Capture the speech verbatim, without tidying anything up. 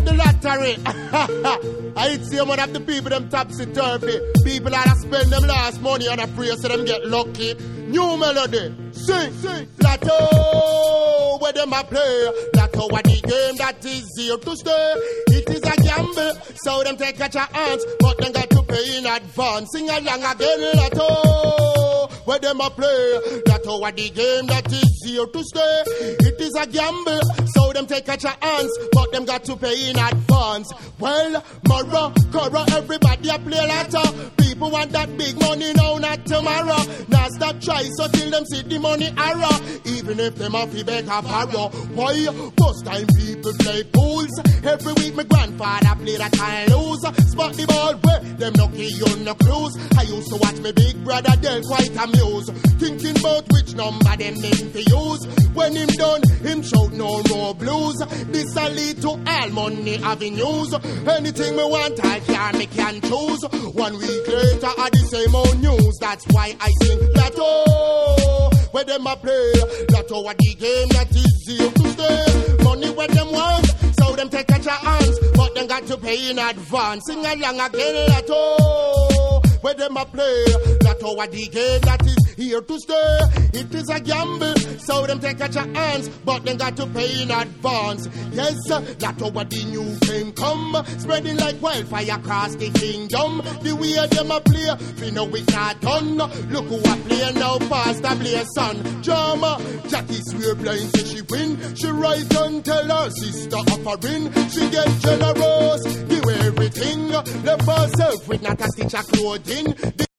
the lottery. I see one of the people them topsy-turvy. People that spend them last money on a prayer so them get lucky. New melody, sing, sing. Lotto, where them a play. Lotto what the game that is here to stay. It is a gamble, so them take a chance, but them got to pay in advance. Sing along again, Lotto, where them a play. Lotto what the game that is here to stay. It is a gamble, so them take a chance, but them got to pay in advance. Well, Mara, Cora, everybody a play Lotto. People want that big money now, not tomorrow. Now stop try so till them see the money arrow. Even if them have to beg a borrow. Why? First time people play pools. Every week my grandfather play that I lose. Spot the ball where them no key on no clues. I used to watch my big brother Del quite amused, thinking about which number them meant to use. When him done, him shout no more blues. This a lead to all money avenues. Anything me want I can, me can choose. One week later I the same old news. That's why I sing Lotto, where them a play. Lotto what the game that is here to stay. Money where them want, so them take a chance, but them got to pay in advance. Sing along again, Lotto, where them a play. Lotto what the game that is here to stay. It is a gamble, so them take a chance, but them got to pay in advance. Yes, Lotto what the new game come, spreading like wildfire across the kingdom. The way them a play, we know it not done. Look who a play now, past a play son. Drama, Jackie swear blind say she win. She write and tell her sister offering. She get generous, give everything. Left herself with not a stitch of clothing.